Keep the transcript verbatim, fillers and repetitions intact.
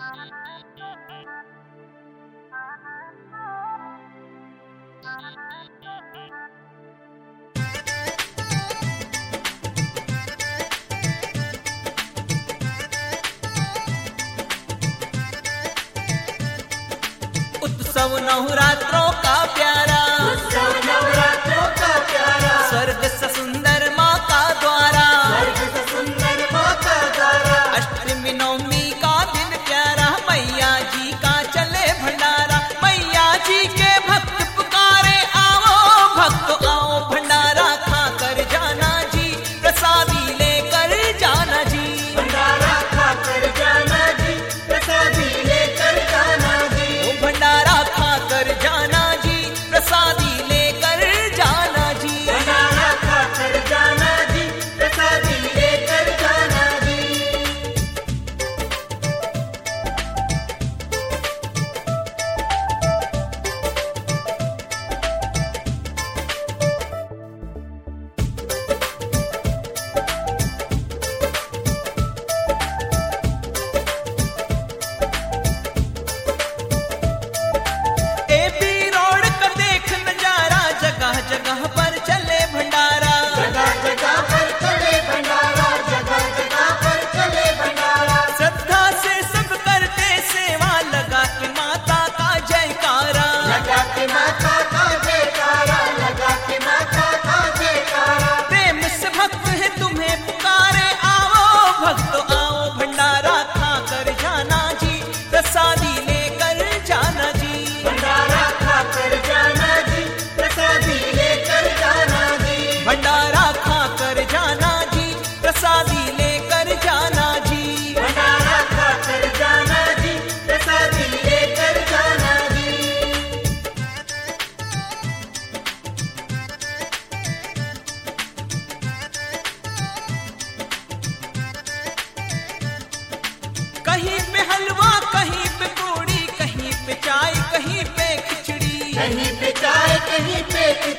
उत्सव नवरात्रों का प्यारा, उत्सव नवरात्रों का प्यारा, स्वर्ग से सुंदर माँ का द्वारा, स्वर्ग से सुंदर माँ का द्वारा। अष्टमी नवमी का दिन प्यारा, मैया जी का चले भंडारा। मैया जी के भक्त पुकारे, आओ भक्त आओ भंडारा खा कर जाना जी, प्रसादी लेकर जाना जी। भंडारा खाकर जाना जी, प्रसादी लेकर जाना जी। ओ भंडारा खा कर जाना जी, प्रसादी लेकर जाना जी। भंडारा खाकर जाना जी, प्रसादी लेकर जाना जी। एपी रोड का देख नजारा, जगह जगह पर चले भंडारा। जगह जगह पर चले भंडारा, जगह जगह पर चले भंडारा। श्रद्धा से सब करते सेवा, लगा के माता का जयकारा। लगा के माता का जयकारा, लगा के माता का जयकारा। प्रेम से भक्त है तुम्हें पुकारे, आओ भक्त आओ भंडारा खा कर जाना जी, प्रसादी लेकर जाना जी। भंडारा खाकर जाना जी, प्रसादी लेकर जाना जी। भंडारा खा कर जाना जी, प्रसादी लेकर जाना जी। भंडारा खाकर जाना जी, प्रसादी लेकर जाना जी। कहीं पे हलवा, कहीं पे पूड़ी, कहीं पे चाय, कहीं पे खिचड़ी। कहीं पे चाय, कहीं पे